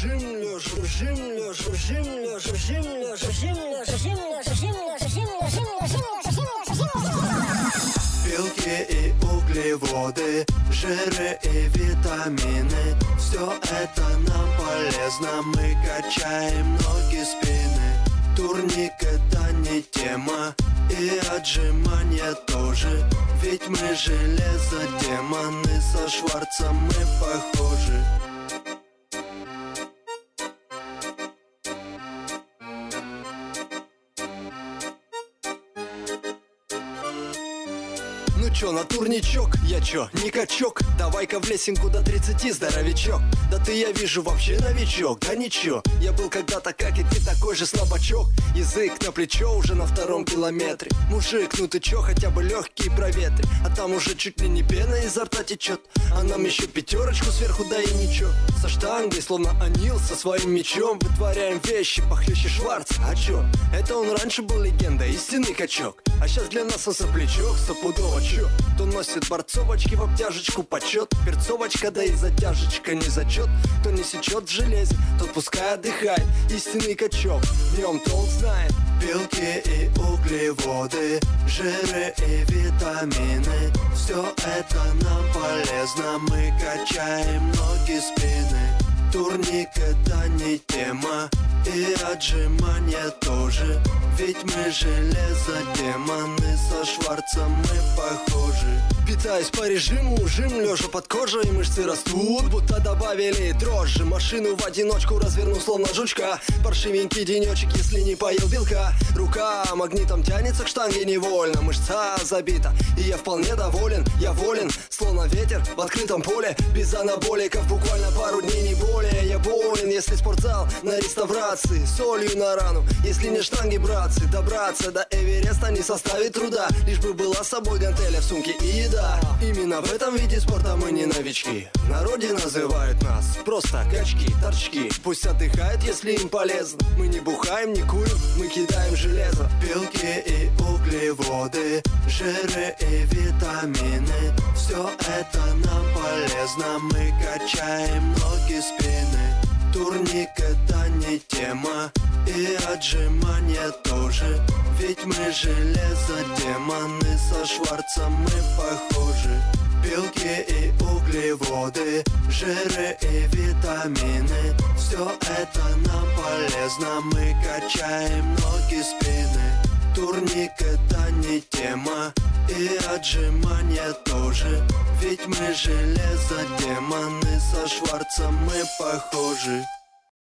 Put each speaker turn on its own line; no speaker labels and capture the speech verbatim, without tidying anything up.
Жим лёжа, жим лёжа, жим лёжа, жим лёжа, жим лёжа, жим лёжа, жим лёжа, жим лёжа, жим лёжа, жим лёжа, жим лёжа, жим лёжа.
Белки и углеводы, жиры и витамины, все это нам полезно, мы качаем ноги, спины. Турник это не тема, и отжимания тоже, ведь мы железо демоны, со Шварцем мы похожи. Ну чё, на турничок? Я чё, не качок? Давай-ка в лесенку до тридцати, здоровячок. Да ты, я вижу, вообще новичок. Да ничего, я был когда-то, как и ты, такой же слабачок. Язык на плечо уже на втором километре. Мужик, ну ты чё, хотя бы легкий проветри. А там уже чуть ли не пена изо рта течет. А нам еще пятерочку сверху, да и ничего. Со штангой, словно Анил со своим мечом, вытворяем вещи похлеще Шварца. А чё? Это он раньше был легендой, истинный качок. А сейчас для нас он соплячок, стопудово чё? То носит борцовочки в обтяжечку почет, перцовочка, да и затяжечка не зачет. Кто не сечет в железе, тот пускай отдыхает. Истинный качок, в нем толк знает. Белки и углеводы, жиры и витамины, все это нам полезно, мы качаем ноги, спины. Турник это не тема, и отжимания тоже, ведь мы железо демоны, со Шварцем мы похожи. Питаюсь по режиму, жим лежа под кожей, мышцы растут, будто добавили дрожжи. Машину в одиночку разверну, словно жучка. Паршивенький денечек, если не поел белка. Рука магнитом тянется к штанге невольно, мышца забита, и я вполне доволен. Я волен, словно ветер в открытом поле, без анаболиков, буквально пару дней не более. Я болен, если спортзал на реставрации, солью на рану, если не штанги, братцы. Добраться до Эвереста не составит труда, лишь бы была с собой гантеля в сумке и еда. Именно в этом виде спорта мы не новички. В народе называют нас просто качки, торчки. Пусть отдыхают, если им полезно. Мы не бухаем, не курим, мы кидаем железо. Белки и углеводы, жиры и витамины, все это нам полезно, мы качаем ноги, спины. Турник это не тема, и отжимания тоже, ведь мы железо демоны, со Шварцем мы похожи. Белки и углеводы, жиры и витамины, все это нам полезно, мы качаем ноги, спины. Турник это не тема, и отжимания тоже, ведь мы железо демоны, со Шварцем мы похожи.